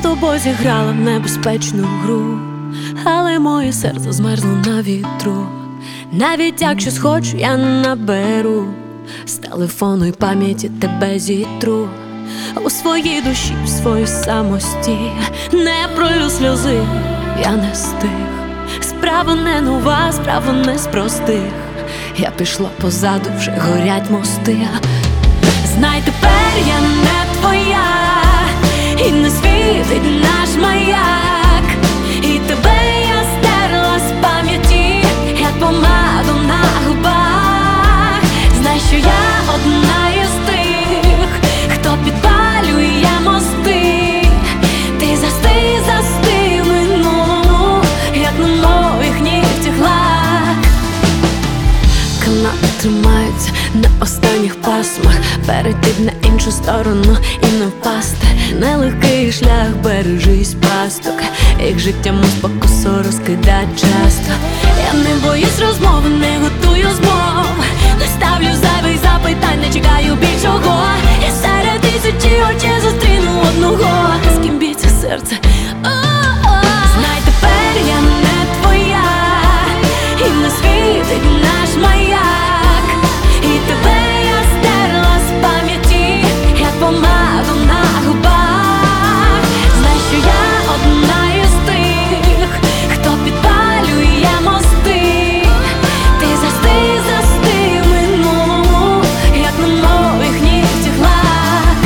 тобою зіграла в небезпечну гру, але моє серце змерзло на вітру. Навіть якщо схочу, я не наберу з телефону й пам'яті тебе зітру. У своїй душі, в своїй самості не пролю сльози, я не стих. Справа не нова, справа не з простих. Я пішла позаду, вже горять мости. Знай, тепер я не твоя, і не світить наш маяк. І тебе я стерла з пам'яті, як помаду на губах. Знай, що я одна із тих, хто підпалює мости. Ти застиг в минулому, як на моїх нігтях лак. Канати тримаються на останніх пасмах, перейти на іншу сторону і не впасти. Нелегкий шлях, бережись пасток, їх життя спокусу розкидать часто. Я не боюсь розмови, не готую змов, не ставлю зайвих запитань, не чекаю більшого. І серед тисячі очей зустріну одного, з ким б'ється серце. Знай, тепер я не твоя, і не світить наш маяк. І тебе я стерла з пам'яті, як помаду на губах. Знай, що я одна із тих, хто підпалює мости. Ти застиг в минулому, як на моїх нігтях лак.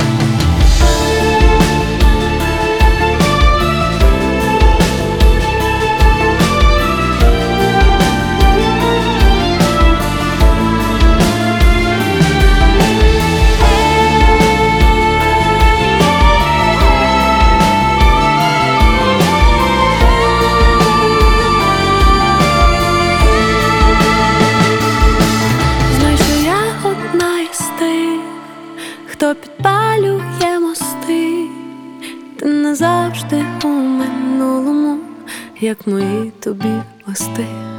Хто підпалює мости. Ти назавжди у минулому, як мої тобі листи.